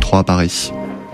23 à Paris.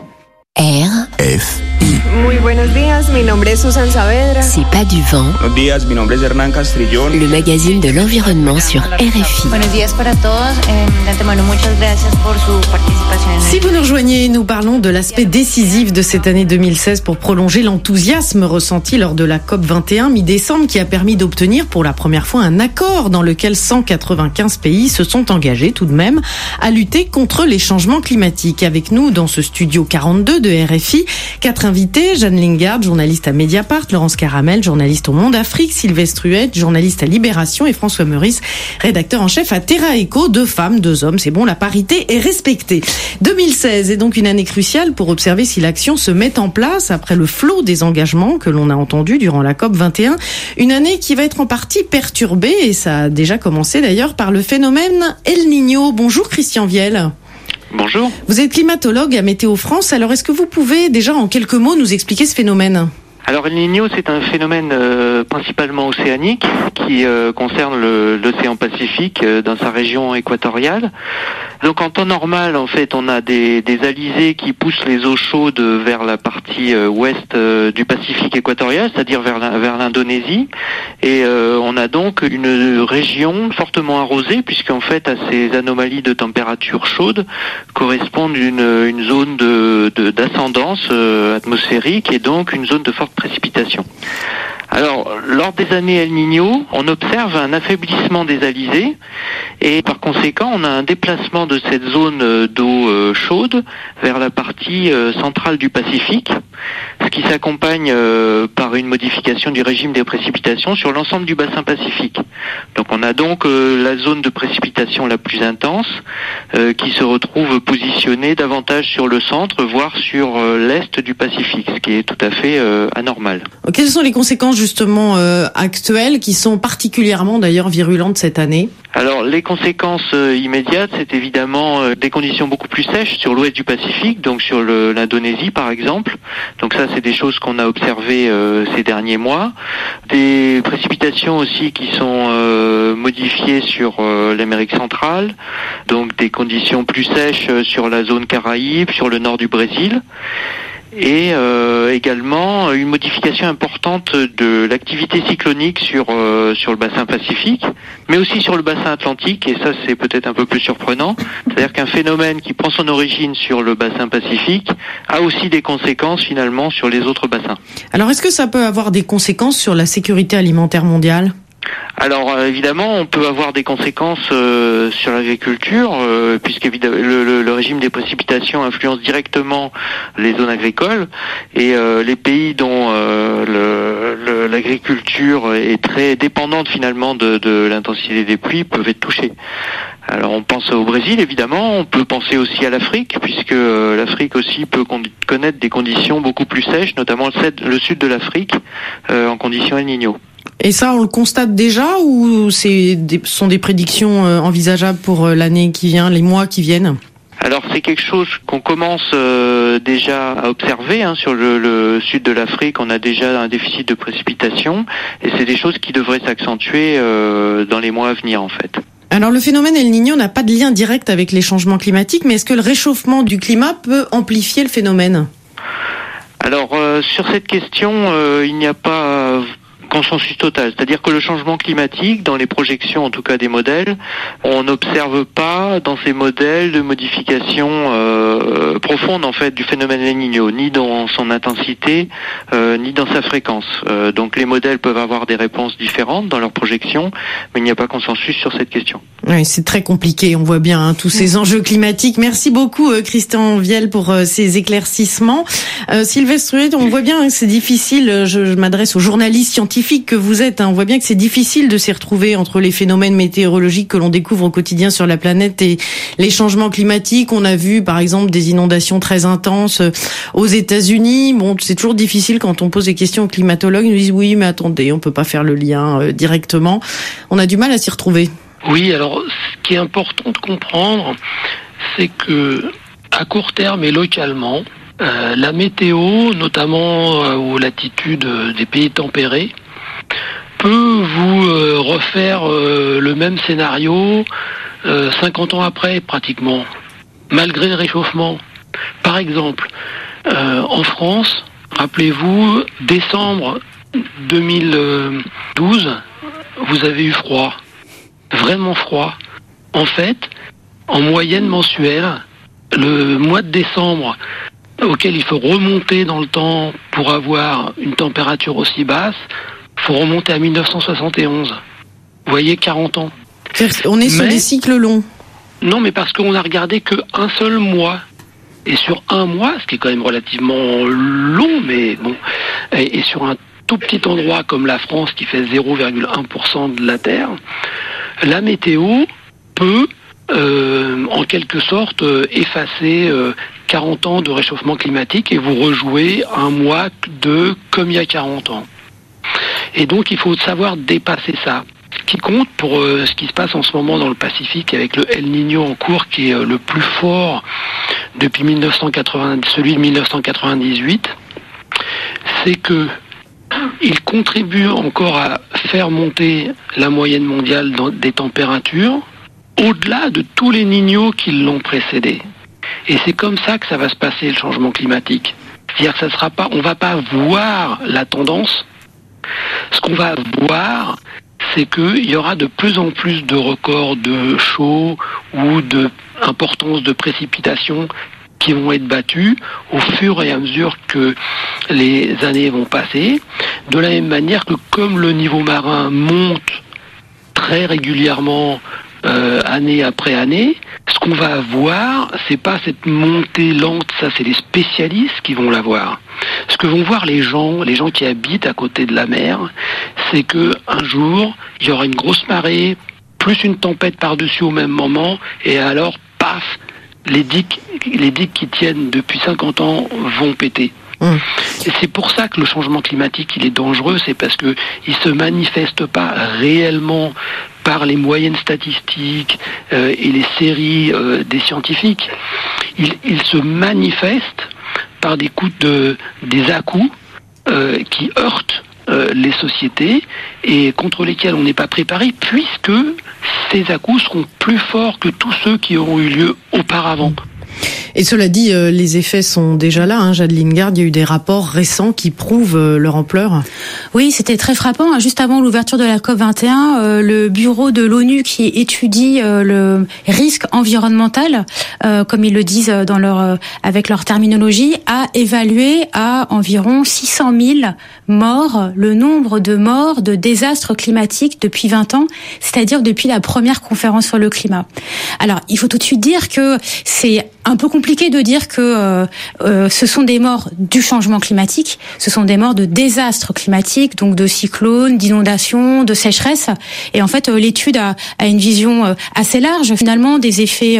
RFI. Muy buenos días, mi nombre es Susan Saavedra. C'est pas du vent. Buenos días, mi nombre es Hernán Castrillón. Le magazine de l'environnement sur RFI. Buenos días para todos. De antemano, muchas gracias por su participación. Si vous nous rejoignez, nous parlons de l'aspect décisif de cette année 2016 pour prolonger l'enthousiasme ressenti lors de la COP21 mi-décembre qui a permis d'obtenir pour la première fois un accord dans lequel 195 pays se sont engagés tout de même à lutter contre les changements climatiques. Avec nous dans ce studio 42 de RFI, 4 invités: Jeanne Lingard, journaliste à Mediapart, Laurence Caramel, journaliste au Monde Afrique, Sylvestre Huette, journaliste à Libération, et François Meurice, rédacteur en chef à Terra Eco. 2 femmes, 2 hommes, c'est bon, la parité est respectée. 2016 est donc une année cruciale pour observer si l'action se met en place après le flot des engagements que l'on a entendu durant la COP21. Une année qui va être en partie perturbée, et ça a déjà commencé d'ailleurs, par le phénomène El Niño. Bonjour Christian Viel. Bonjour. Vous êtes climatologue à Météo France. Alors, est-ce que vous pouvez déjà en quelques mots nous expliquer ce phénomène ? Alors El Niño, c'est un phénomène principalement océanique qui concerne l'océan Pacifique dans sa région équatoriale. Donc en temps normal, en fait, on a des alizés qui poussent les eaux chaudes vers la partie ouest du Pacifique équatorial, c'est-à-dire vers l'Indonésie. Et on a donc une région fortement arrosée, puisqu'en fait, à ces anomalies de température chaude correspondent une zone d'ascendance atmosphérique et donc une zone de forte précipitation. Alors, lors des années El Niño, on observe un affaiblissement des alizés et par conséquent, on a un déplacement de cette zone d'eau chaude vers la partie centrale du Pacifique, ce qui s'accompagne par une modification du régime des précipitations sur l'ensemble du bassin Pacifique. Donc on a donc la zone de précipitation la plus intense qui se retrouve positionnée davantage sur le centre, voire sur l'est du Pacifique, ce qui est tout à fait anormal. Quelles sont les conséquences justement actuelles qui sont particulièrement d'ailleurs virulentes cette année ? Alors les conséquences immédiates, c'est évidemment des conditions beaucoup plus sèches sur l'ouest du Pacifique, donc sur l'Indonésie par exemple. Donc ça, c'est des choses qu'on a observées ces derniers mois. Des précipitations aussi qui sont modifiées sur l'Amérique centrale, donc des conditions plus sèches sur la zone Caraïbe, sur le nord du Brésil. Et également une modification importante de l'activité cyclonique sur le bassin Pacifique, mais aussi sur le bassin Atlantique, et ça c'est peut-être un peu plus surprenant. C'est-à-dire qu'un phénomène qui prend son origine sur le bassin Pacifique a aussi des conséquences finalement sur les autres bassins. Alors est-ce que ça peut avoir des conséquences sur la sécurité alimentaire mondiale ? Alors évidemment, on peut avoir des conséquences sur l'agriculture, puisque le régime des précipitations influence directement les zones agricoles, et les pays dont l'agriculture est très dépendante finalement de l'intensité des pluies peuvent être touchés. Alors on pense au Brésil évidemment, on peut penser aussi à l'Afrique, puisque l'Afrique aussi peut connaître des conditions beaucoup plus sèches, notamment le sud de l'Afrique en conditions El Niño. Et ça, on le constate déjà, ou sont des prédictions envisageables pour l'année qui vient, les mois qui viennent ? Alors c'est quelque chose qu'on commence déjà à observer sur le sud de l'Afrique. On a déjà un déficit de précipitation et c'est des choses qui devraient s'accentuer dans les mois à venir en fait. Alors le phénomène El Niño n'a pas de lien direct avec les changements climatiques, mais est-ce que le réchauffement du climat peut amplifier le phénomène ? Alors sur cette question, il n'y a pas consensus total, c'est-à-dire que le changement climatique, dans les projections en tout cas des modèles, on n'observe pas dans ces modèles de modification profonde en fait du phénomène El Niño, ni dans son intensité, ni dans sa fréquence. Donc les modèles peuvent avoir des réponses différentes dans leurs projections, mais il n'y a pas consensus sur cette question. Oui, c'est très compliqué, on voit bien tous ces enjeux climatiques. Merci beaucoup Christian Viel pour ces éclaircissements. Sylvestre Huette, on voit bien que c'est difficile, je m'adresse aux journalistes scientifiques que vous êtes, on voit bien que c'est difficile de s'y retrouver entre les phénomènes météorologiques que l'on découvre au quotidien sur la planète et les changements climatiques. On a vu par exemple des inondations très intenses aux États-Unis. Bon, c'est toujours difficile quand on pose des questions aux climatologues, ils nous disent oui mais attendez, on peut pas faire le lien directement. On a du mal à s'y retrouver. Oui, alors ce qui est important de comprendre, c'est que à court terme et localement, la météo, notamment aux latitudes des pays tempérés, peut vous refaire le même scénario 50 ans après pratiquement, malgré le réchauffement. Par exemple, en France, rappelez-vous, décembre 2012, vous avez eu froid, vraiment froid. En fait, en moyenne mensuelle, le mois de décembre, auquel il faut remonter dans le temps pour avoir une température aussi basse, il faut remonter à 1971. Vous voyez, 40 ans. On est sur des cycles longs. Non, mais parce qu'on a regardé qu'un seul mois. Et sur un mois, ce qui est quand même relativement long, mais bon, et sur un tout petit endroit comme la France qui fait 0,1% de la Terre, la météo peut en quelque sorte effacer 40 ans de réchauffement climatique et vous rejouer un mois comme il y a 40 ans. Et donc il faut savoir dépasser ça. Ce qui compte pour ce qui se passe en ce moment dans le Pacifique avec le El Niño en cours qui est le plus fort depuis celui de 1998, c'est que il contribue encore à faire monter la moyenne mondiale des températures au-delà de tous les Niños qui l'ont précédé. Et c'est comme ça que ça va se passer le changement climatique. C'est-à-dire que on va pas voir la tendance. Ce qu'on va voir, c'est qu'il y aura de plus en plus de records de chaud ou d'importance de précipitations qui vont être battus au fur et à mesure que les années vont passer. De la même manière que comme le niveau marin monte très régulièrement année après année, ce qu'on va voir, c'est pas cette montée lente, ça c'est les spécialistes qui vont la voir. Ce que vont voir les gens qui habitent à côté de la mer, c'est que un jour, il y aura une grosse marée, plus une tempête par-dessus au même moment, et alors, paf, les digues qui tiennent depuis 50 ans vont péter. Et c'est pour ça que le changement climatique, il est dangereux, c'est parce que il se manifeste pas réellement par les moyennes statistiques et les séries des scientifiques. Il se manifeste par des à-coups qui heurtent les sociétés et contre lesquels on n'est pas préparé, puisque ces à-coups seront plus forts que tous ceux qui auront eu lieu auparavant. Et cela dit, les effets sont déjà là. Jade Lingard, il y a eu des rapports récents qui prouvent leur ampleur. Oui, c'était très frappant. Juste avant l'ouverture de la COP21, le bureau de l'ONU qui étudie le risque environnemental, comme ils le disent avec leur terminologie, a évalué à environ 600 000 morts le nombre de morts de désastres climatiques depuis 20 ans, c'est-à-dire depuis la première conférence sur le climat. Alors, il faut tout de suite dire que c'est un peu compliqué de dire que ce sont des morts du changement climatique, ce sont des morts de désastres climatiques, donc de cyclones, d'inondations, de sécheresses. Et en fait, l'étude a une vision assez large finalement des effets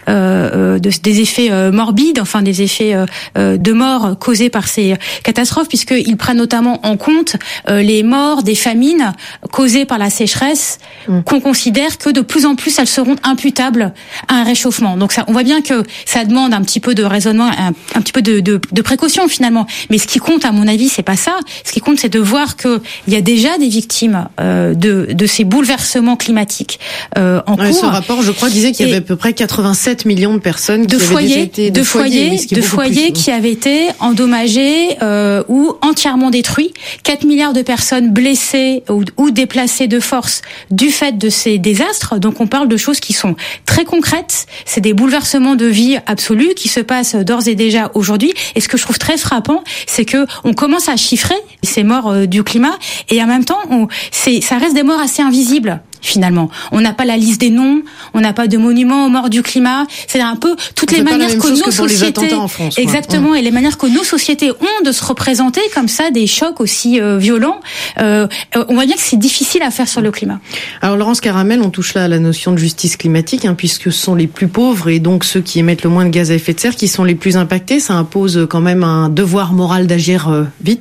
morbides, enfin des effets de mort causés par ces catastrophes, puisqu'ils prennent notamment en compte les morts des famines causées par la sécheresse, qu'on considère que de plus en plus elles seront imputables à un réchauffement. Donc ça, on voit bien que ça demande un petit peu de raisonnement, un petit peu de précaution finalement. Mais ce qui compte, à mon avis, c'est pas ça. Ce qui compte, c'est de voir que il y a déjà des victimes de ces bouleversements climatiques en cours. Ce rapport, je crois, disait qu'il y avait à peu près 87 millions de personnes qui avaient déjà été de foyers qui avaient été endommagés ou entièrement détruits. 4 milliards de personnes blessées ou déplacées de force du fait de ces désastres. Donc on parle de choses qui sont très concrètes. C'est des bouleversements de vie absolus qui se passent d'ores et déjà aujourd'hui. Et ce que je trouve très frappant, c'est que on commence à chiffrer ces morts du climat et en même temps, ça reste des morts assez invisibles. Finalement, on n'a pas la liste des noms, on n'a pas de monuments aux morts du climat. C'est un peu toutes les manières que nos sociétés, exactement, et les manières que nos sociétés ont de se représenter comme ça des chocs aussi violents. On voit bien que c'est difficile à faire sur le climat. Alors Laurence Caramel, on touche là à la notion de justice climatique, puisque ce sont les plus pauvres et donc ceux qui émettent le moins de gaz à effet de serre qui sont les plus impactés. Ça impose quand même un devoir moral d'agir vite.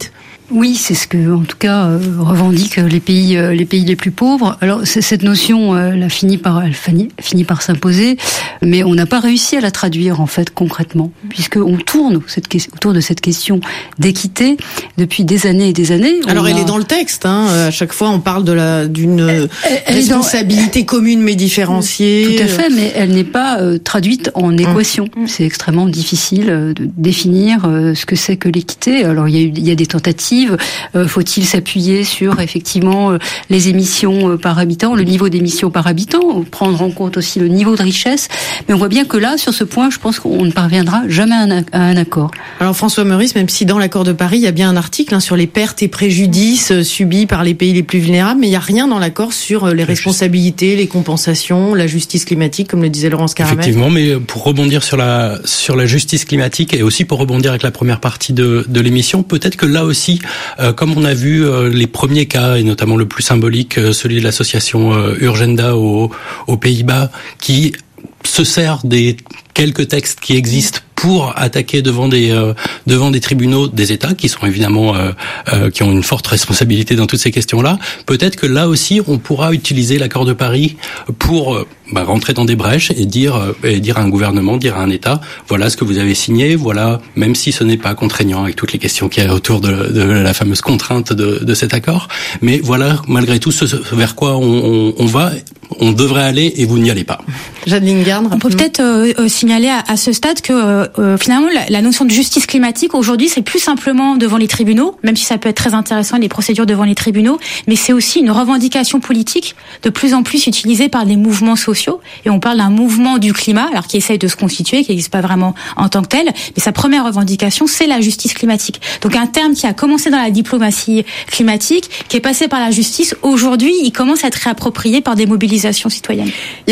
Oui, c'est ce que, en tout cas, revendiquent les pays les plus pauvres. Alors, cette notion, elle finit par s'imposer, mais on n'a pas réussi à la traduire, en fait, concrètement, puisqu'on tourne autour de cette question d'équité depuis des années et des années. Alors, elle est dans le texte, à chaque fois, on parle d'une responsabilité commune mais différenciée. Tout à fait, mais elle n'est pas traduite en équation. C'est extrêmement difficile de définir ce que c'est que l'équité. Alors, il y a des tentatives. Faut-il s'appuyer sur effectivement les émissions par habitant, le niveau d'émissions par habitant, prendre en compte aussi le niveau de richesse. Mais on voit bien que là, sur ce point, je pense qu'on ne parviendra jamais à un accord. Alors François Meurice, même si dans l'accord de Paris, il y a bien un article sur les pertes et préjudices subis par les pays les plus vulnérables, mais il n'y a rien dans l'accord sur les responsabilités, les compensations, la justice climatique, comme le disait Laurence Caramel. Effectivement, mais pour rebondir sur la justice climatique et aussi pour rebondir avec la première partie de l'émission, peut-être que là aussi, comme on a vu les premiers cas, et notamment le plus symbolique, celui de l'association Urgenda aux Pays-Bas, qui se sert des quelques textes qui existent pour attaquer devant des tribunaux des États qui sont évidemment qui ont une forte responsabilité dans toutes ces questions-là. Peut-être que là aussi on pourra utiliser l'accord de Paris pour rentrer dans des brèches et dire à un gouvernement, dire à un État, voilà ce que vous avez signé, voilà, même si ce n'est pas contraignant avec toutes les questions qu'il y a autour de la fameuse contrainte de cet accord, mais voilà malgré tout ce vers quoi on devrait aller et vous n'y allez pas. Jeanne Lingard. On peut peut-être signaler à ce stade que finalement la notion de justice climatique aujourd'hui c'est plus simplement devant les tribunaux, même si ça peut être très intéressant les procédures devant les tribunaux, mais c'est aussi une revendication politique de plus en plus utilisée par des mouvements sociaux, et on parle d'un mouvement du climat alors qui essaye de se constituer, qui n'existe pas vraiment en tant que tel, mais sa première revendication c'est la justice climatique. Donc un terme qui a commencé dans la diplomatie climatique, qui est passé par la justice, aujourd'hui il commence à être réapproprié par des mobilisations citoyennes. Il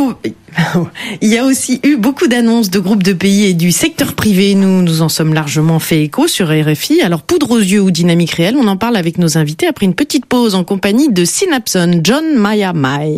y a aussi eu beaucoup d'annonces de groupes de pays et du secteur privé. Nous en sommes largement fait écho sur RFI. Alors, poudre aux yeux ou dynamique réelle, on en parle avec nos invités après une petite pause en compagnie de Synapson, John Maya Mai.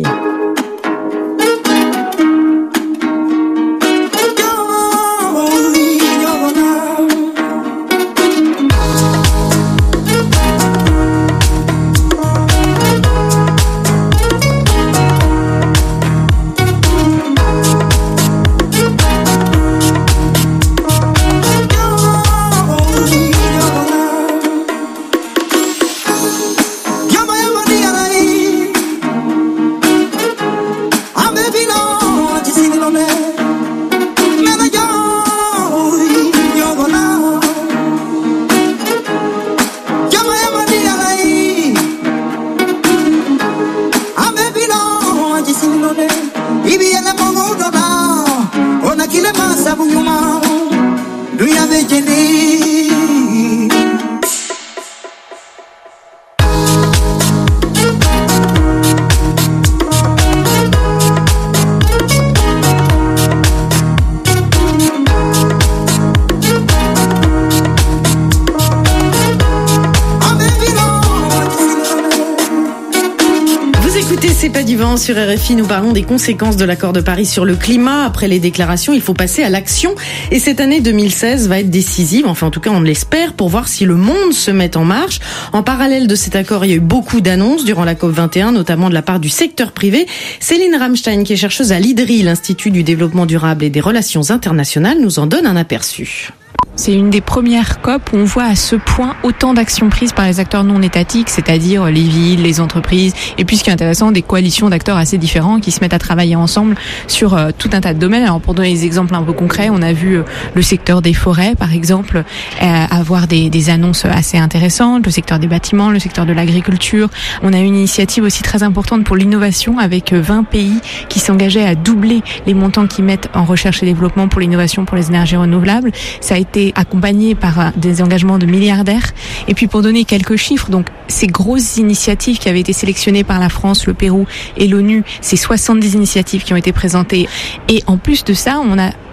Sur RFI, nous parlons des conséquences de l'accord de Paris sur le climat. Après les déclarations, il faut passer à l'action. Et cette année 2016 va être décisive, enfin en tout cas on l'espère, pour voir si le monde se met en marche. En parallèle de cet accord, il y a eu beaucoup d'annonces durant la COP21, notamment de la part du secteur privé. Céline Ramstein, qui est chercheuse à l'IDRI, l'Institut du développement durable et des relations internationales, nous en donne un aperçu. C'est une des premières COP où on voit à ce point autant d'actions prises par les acteurs non étatiques, c'est-à-dire les villes, les entreprises, et puis ce qui est intéressant, des coalitions d'acteurs assez différents qui se mettent à travailler ensemble sur tout un tas de domaines. Alors pour donner des exemples un peu concrets, on a vu le secteur des forêts, par exemple, avoir des annonces assez intéressantes, le secteur des bâtiments, le secteur de l'agriculture. On a une initiative aussi très importante pour l'innovation avec 20 pays qui s'engageaient à doubler les montants qu'ils mettent en recherche et développement pour l'innovation pour les énergies renouvelables. Ça a été accompagné par des engagements de milliardaires. Et puis pour donner quelques chiffres, donc ces grosses initiatives qui avaient été sélectionnées par la France, le Pérou et l'ONU, c'est 70 initiatives qui ont été présentées. Et en plus de ça, on a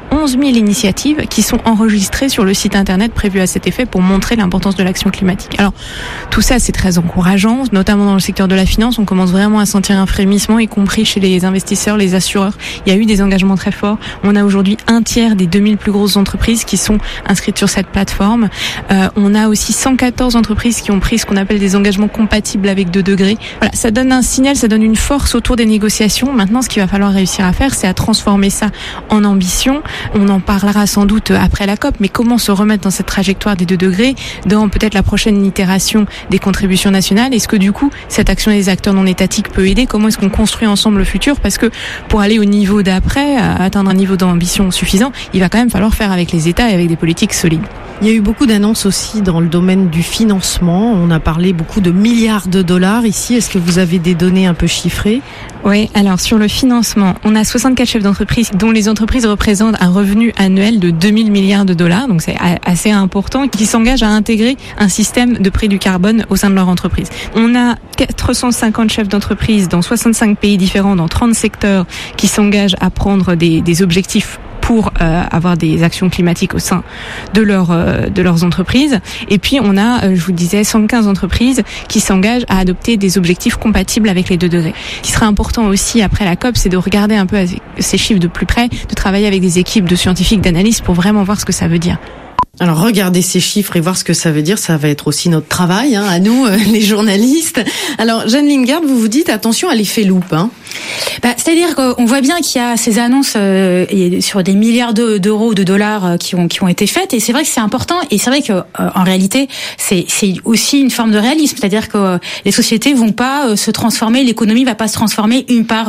11 000 initiatives qui sont enregistrées sur le site internet prévu à cet effet pour montrer l'importance de l'action climatique. Alors, tout ça, c'est très encourageant, notamment dans le secteur de la finance. On commence vraiment à sentir un frémissement, y compris chez les investisseurs, les assureurs. Il y a eu des engagements très forts. On a aujourd'hui 1/3 des 2000 plus grosses entreprises qui sont inscrites sur cette plateforme. On a aussi 114 entreprises qui ont pris ce qu'on appelle des engagements compatibles avec 2 degrés. Voilà, ça donne un signal, ça donne une force autour des négociations. Maintenant, ce qu'il va falloir réussir à faire, c'est à transformer ça en ambition. On en parlera sans doute après la COP, mais comment se remettre dans cette trajectoire des 2 degrés, dans peut-être la prochaine itération des contributions nationales? Est-ce que du coup, cette action des acteurs non étatiques peut aider? Comment est-ce qu'on construit ensemble le futur? Parce que pour aller au niveau d'après, atteindre un niveau d'ambition suffisant, il va quand même falloir faire avec les États et avec des politiques solides. Il y a eu beaucoup d'annonces aussi dans le domaine du financement. On a parlé beaucoup de milliards de dollars ici. Est-ce que vous avez des données un peu chiffrées? Oui, alors sur le financement, on a 64 chefs d'entreprise dont les entreprises représentent un revenu annuel de 2000 milliards de dollars, donc c'est assez important, qui s'engagent à intégrer un système de prix du carbone au sein de leur entreprise. On a 450 chefs d'entreprise dans 65 pays différents, dans 30 secteurs, qui s'engagent à prendre des objectifs pour avoir des actions climatiques au sein de leurs entreprises. Et puis on a, je vous disais, 115 entreprises qui s'engagent à adopter des objectifs compatibles avec les 2 degrés. Ce qui sera important aussi après la COP, c'est de regarder un peu ces chiffres de plus près, de travailler avec des équipes de scientifiques, d'analystes pour vraiment voir ce que ça veut dire. Alors regardez ces chiffres et voir ce que ça veut dire, ça va être aussi notre travail, à nous, les journalistes. Alors Jeanne Lingard, vous dites attention à l'effet loupe. C'est-à-dire qu'on voit bien qu'il y a ces annonces sur des milliards d'euros, de dollars qui ont été faites, et c'est vrai que c'est important, et c'est vrai que en réalité c'est aussi une forme de réalisme, c'est-à-dire que les sociétés vont pas se transformer, l'économie va pas se transformer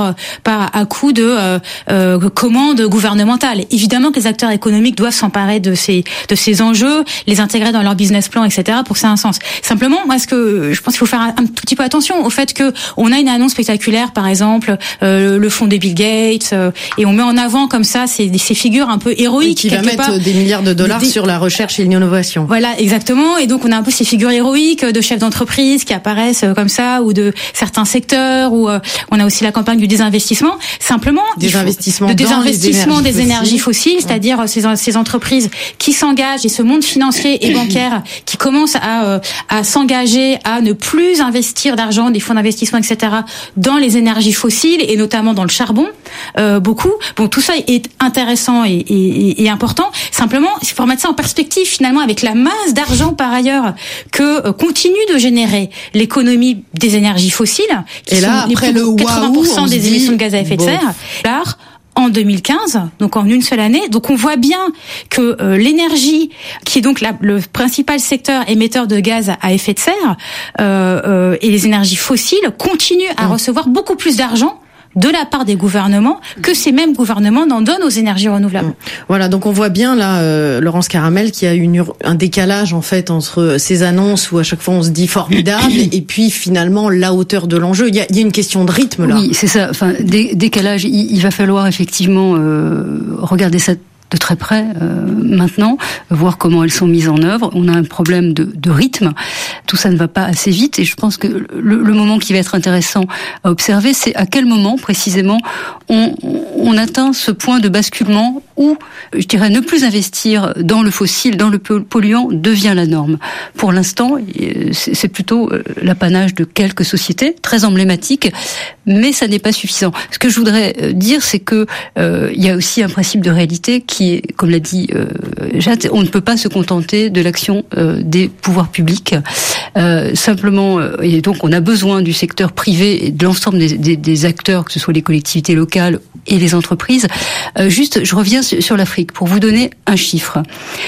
à coup de commandes gouvernementales. Évidemment que les acteurs économiques doivent s'emparer de ces enjeux, les intégrer dans leur business plan, etc. pour que ça ait un sens. Simplement, moi, je pense qu'il faut faire un tout petit peu attention au fait que on a une annonce spectaculaire, par exemple, le fonds de Bill Gates, et on met en avant comme ça ces figures un peu héroïques. Qui va mettre des milliards de dollars sur la recherche et l'innovation. Voilà, exactement. Et donc on a un peu ces figures héroïques de chefs d'entreprise qui apparaissent comme ça, ou de certains secteurs, ou on a aussi la campagne du désinvestissement. Simplement, désinvestissement des énergies fossiles, c'est-à-dire ces entreprises qui s'engagent, et ce monde financier et bancaire qui commence à s'engager à ne plus investir d'argent, des fonds d'investissement, etc., dans les énergies fossiles, et notamment dans le charbon, beaucoup. Bon, tout ça est intéressant et important. Simplement, il faut remettre ça en perspective, finalement, avec la masse d'argent, par ailleurs, que continue de générer l'économie des énergies fossiles, qui sont après le 80% des émissions de gaz à effet de serre. Là, en 2015, donc en une seule année. Donc on voit bien que l'énergie, qui est donc le principal secteur émetteur de gaz à effet de serre, et les énergies fossiles continuent à recevoir beaucoup plus d'argent de la part des gouvernements que ces mêmes gouvernements n'en donnent aux énergies renouvelables. Voilà, donc on voit bien là, Laurence Caramel, qu'il y a un décalage en fait entre ces annonces où à chaque fois on se dit formidable et puis finalement la hauteur de l'enjeu. Il y a une question de rythme là. Oui, c'est ça. Enfin, décalage. Il va falloir effectivement regarder ça de très près maintenant, voir comment elles sont mises en œuvre. On a un problème de rythme. Tout ça ne va pas assez vite, et je pense que le moment qui va être intéressant à observer, c'est à quel moment précisément on atteint ce point de basculement où, je dirais, ne plus investir dans le fossile, dans le polluant, devient la norme. Pour l'instant, c'est plutôt l'apanage de quelques sociétés très emblématiques, mais ça n'est pas suffisant. Ce que je voudrais dire, c'est que il y a aussi un principe de réalité qui est, comme l'a dit Jade, on ne peut pas se contenter de l'action des pouvoirs publics. Simplement, et donc on a besoin du secteur privé et de l'ensemble des acteurs, que ce soit les collectivités locales et les entreprises. Juste, je reviens sur l'Afrique pour vous donner un chiffre.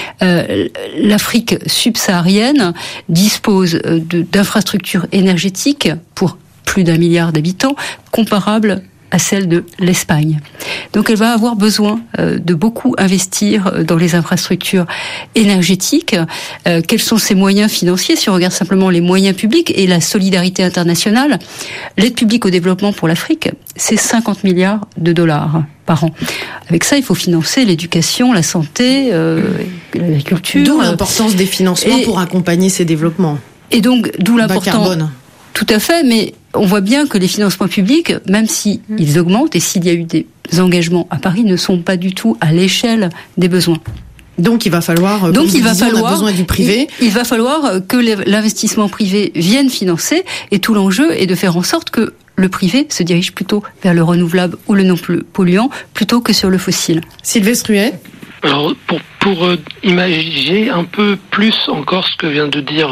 L'Afrique subsaharienne dispose d'infrastructures énergétiques pour plus d'1 milliard d'habitants, comparables à celle de l'Espagne. Donc elle va avoir besoin de beaucoup investir dans les infrastructures énergétiques. Quels sont ses moyens financiers? Si on regarde simplement les moyens publics et la solidarité internationale, l'aide publique au développement pour l'Afrique, c'est 50 milliards de dollars par an. Avec ça, il faut financer l'éducation, la santé, l'agriculture. D'où l'importance des financements pour accompagner ces développements. Et donc, d'où l'importance. Bas carbone. Tout à fait, mais on voit bien que les financements publics, même si ils augmentent et s'il y a eu des engagements à Paris, ne sont pas du tout à l'échelle des besoins. Donc il va falloir, on a besoin du privé. Il va falloir que l'investissement privé vienne financer, et tout l'enjeu est de faire en sorte que le privé se dirige plutôt vers le renouvelable ou le non polluant plutôt que sur le fossile. Sylvestre Ruet. Alors pour imaginer un peu plus encore ce que vient de dire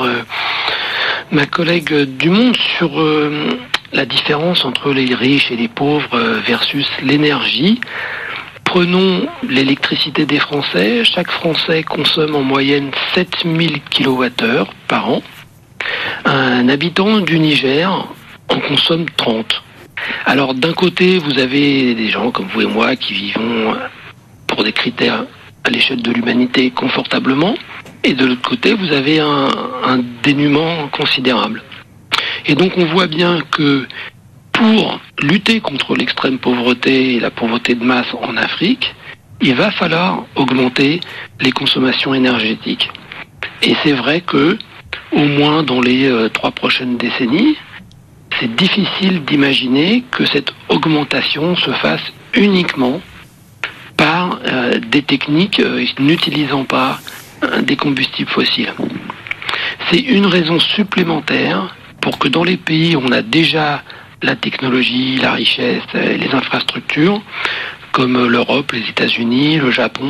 ma collègue Dumont sur la différence entre les riches et les pauvres versus l'énergie. Prenons l'électricité des Français. Chaque Français consomme en moyenne 7000 kWh par an. Un habitant du Niger en consomme 30. Alors d'un côté, vous avez des gens comme vous et moi qui vivons pour des critères à l'échelle de l'humanité confortablement. Et de l'autre côté, vous avez un dénuement considérable. Et donc on voit bien que pour lutter contre l'extrême pauvreté et la pauvreté de masse en Afrique, il va falloir augmenter les consommations énergétiques. Et c'est vrai que, au moins dans les 3 prochaines décennies, c'est difficile d'imaginer que cette augmentation se fasse uniquement par des techniques n'utilisant pas des combustibles fossiles. C'est une raison supplémentaire pour que dans les pays où on a déjà la technologie, la richesse, les infrastructures, comme l'Europe, les États-Unis, le Japon,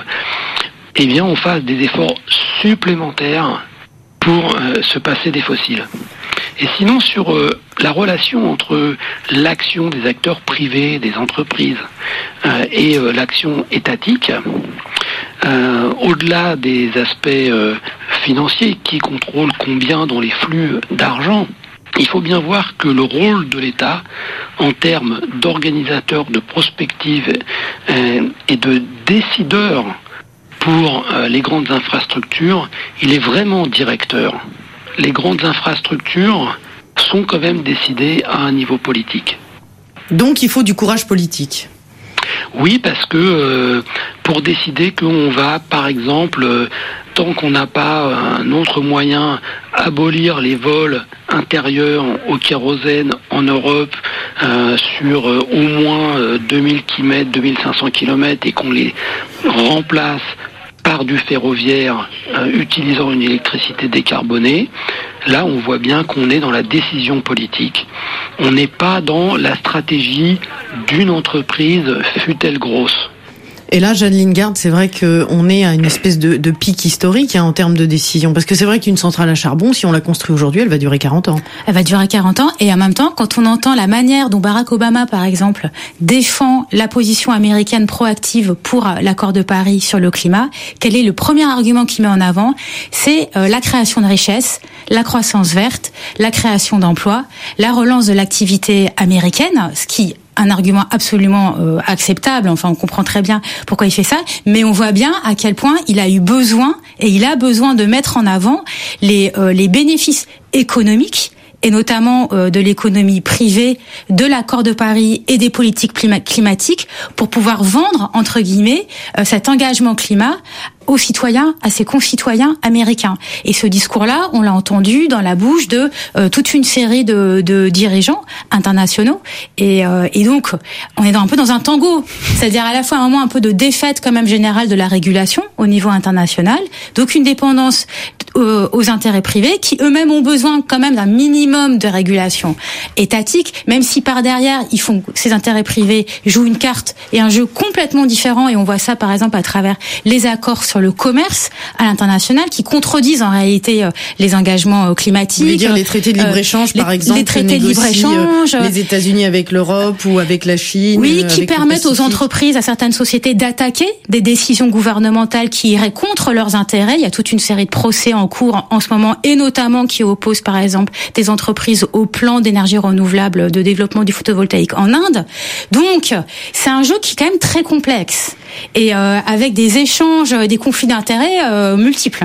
eh bien on fasse des efforts supplémentaires pour se passer des fossiles. Et sinon, sur la relation entre l'action des acteurs privés, des entreprises, et l'action étatique, au-delà des aspects financiers qui contrôlent combien dans les flux d'argent, il faut bien voir que le rôle de l'État en termes d'organisateur de prospective et de décideur pour les grandes infrastructures, il est vraiment directeur. Les grandes infrastructures sont quand même décidées à un niveau politique. Donc il faut du courage politique. Oui, parce que pour décider qu'on va, par exemple, tant qu'on n'a pas un autre moyen, abolir les vols intérieurs au kérosène en Europe sur au moins 2000 km, 2500 km et qu'on les remplace par du ferroviaire utilisant une électricité décarbonée, là on voit bien qu'on est dans la décision politique. On n'est pas dans la stratégie d'une entreprise, fût-elle grosse. Et là, Jeanne Lingard, c'est vrai qu'on est à une espèce de pic historique en termes de décision. Parce que c'est vrai qu'une centrale à charbon, si on la construit aujourd'hui, elle va durer 40 ans. Elle va durer 40 ans. Et en même temps, quand on entend la manière dont Barack Obama, par exemple, défend la position américaine proactive pour l'accord de Paris sur le climat, quel est le premier argument qu'il met en avant? C'est la création de richesses, la croissance verte, la création d'emplois, la relance de l'activité américaine, ce qui un argument absolument acceptable. Enfin, on comprend très bien pourquoi il fait ça, mais on voit bien à quel point il a eu besoin et il a besoin de mettre en avant les bénéfices économiques et notamment de l'économie privée, de l'accord de Paris et des politiques climatiques pour pouvoir vendre, entre guillemets, cet engagement climat aux citoyens, à ses concitoyens américains. Et ce discours-là, on l'a entendu dans la bouche de toute une série de dirigeants internationaux. Et donc, on est un peu dans un tango. C'est-à-dire à la fois un moment un peu de défaite quand même générale de la régulation au niveau international, d'aucune dépendance aux intérêts privés qui eux-mêmes ont besoin quand même d'un minimum de régulation étatique, même si par derrière, ils font, ces intérêts privés jouent une carte et un jeu complètement différent. Et on voit ça par exemple à travers les accords sur le commerce à l'international qui contredisent en réalité les engagements climatiques. Vous voulez dire les traités de libre-échange, par exemple, les traités de libre-échange, les États-Unis avec l'Europe ou avec la Chine. Oui, qui permettent aux entreprises, à certaines sociétés d'attaquer des décisions gouvernementales qui iraient contre leurs intérêts. Il y a toute une série de procès en cours en ce moment et notamment qui opposent par exemple des entreprises au plan d'énergie renouvelable de développement du photovoltaïque en Inde. Donc, c'est un jeu qui est quand même très complexe et avec des échanges, des conflits d'intérêts multiples.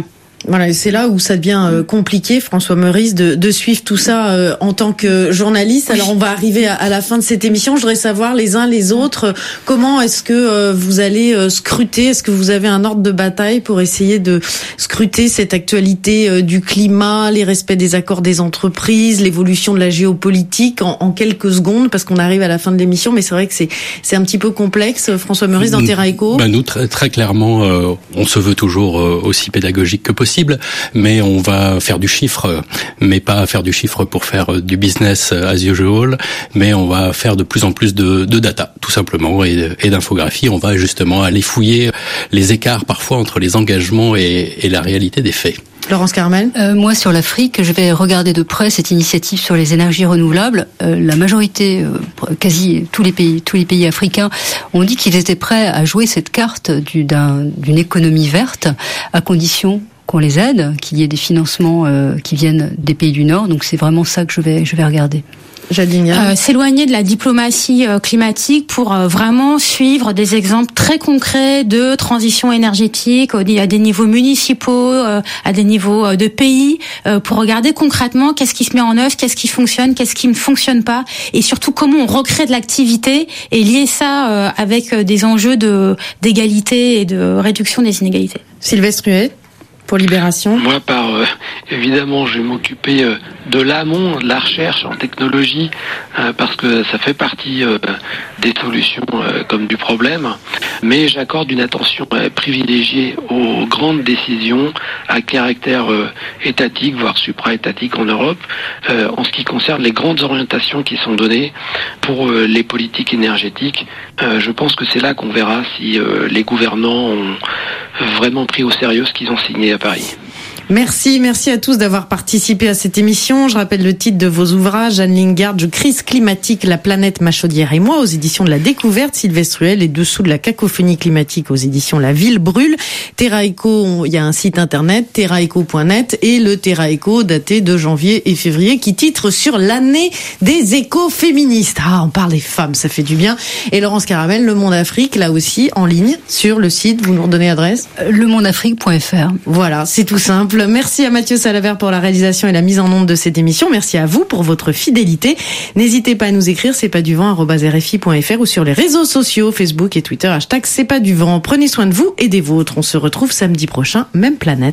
Voilà, et c'est là où ça devient compliqué, François Meurice, de suivre tout ça en tant que journaliste. Alors on va arriver à la fin de cette émission. Je voudrais savoir les uns les autres, comment est-ce que vous allez scruter, est-ce que vous avez un ordre de bataille pour essayer de scruter cette actualité du climat, les respects des accords des entreprises, l'évolution de la géopolitique en quelques secondes, parce qu'on arrive à la fin de l'émission, mais c'est vrai que c'est un petit peu complexe. François Meurice, dans Terra Eco. Nous, très clairement, on se veut toujours aussi pédagogique que possible, mais on va faire du chiffre, mais pas faire du chiffre pour faire du business as usual, mais on va faire de plus en plus de data, tout simplement, et d'infographie. On va justement aller fouiller les écarts parfois entre les engagements et la réalité des faits. Laurence Carmel. Moi, sur l'Afrique, je vais regarder de près cette initiative sur les énergies renouvelables. La majorité, quasi tous les pays africains, ont dit qu'ils étaient prêts à jouer cette carte d'une économie verte, à condition qu'on les aide, qu'il y ait des financements qui viennent des pays du Nord. Donc c'est vraiment ça que je vais regarder. S'éloigner de la diplomatie climatique pour vraiment suivre des exemples très concrets de transition énergétique à des niveaux municipaux, à des niveaux de pays, pour regarder concrètement qu'est-ce qui se met en œuvre, qu'est-ce qui fonctionne, qu'est-ce qui ne fonctionne pas, et surtout comment on recrée de l'activité et lier ça avec des enjeux d'égalité et de réduction des inégalités. Sylvestre Huet. Pour Libération. Moi, évidemment, je vais m'occuper de l'amont, de la recherche en technologie, parce que ça fait partie des solutions comme du problème. Mais j'accorde une attention privilégiée aux grandes décisions à caractère étatique, voire supra-étatique en Europe, en ce qui concerne les grandes orientations qui sont données pour les politiques énergétiques. Je pense que c'est là qu'on verra si les gouvernants ont vraiment pris au sérieux ce qu'ils ont signé à Paris. Merci à tous d'avoir participé à cette émission. Je rappelle le titre de vos ouvrages: Anne Lingard, Crise climatique, la planète, ma chaudière et moi, aux éditions de La Découverte. Sylvestre Huet, Les dessous de la cacophonie climatique, aux éditions La Ville brûle. Terra Eco, il y a un site internet, terraeco.net, et le Terra Eco daté de janvier et février qui titre sur l'année des écoféministes. On parle des femmes, ça fait du bien. Et Laurence Caramel, Le Monde Afrique, là aussi en ligne sur le site. Vous nous redonnez l'adresse? lemondafrique.fr. Voilà, c'est tout simple. Merci à Mathieu Salavert pour la réalisation et la mise en onde de cette émission. Merci à vous pour votre fidélité. N'hésitez pas à nous écrire, c'est pas du vent@rfi.fr, ou sur les réseaux sociaux, Facebook et Twitter, #c'est pas du vent. Prenez soin de vous et des vôtres. On se retrouve samedi prochain, même planète.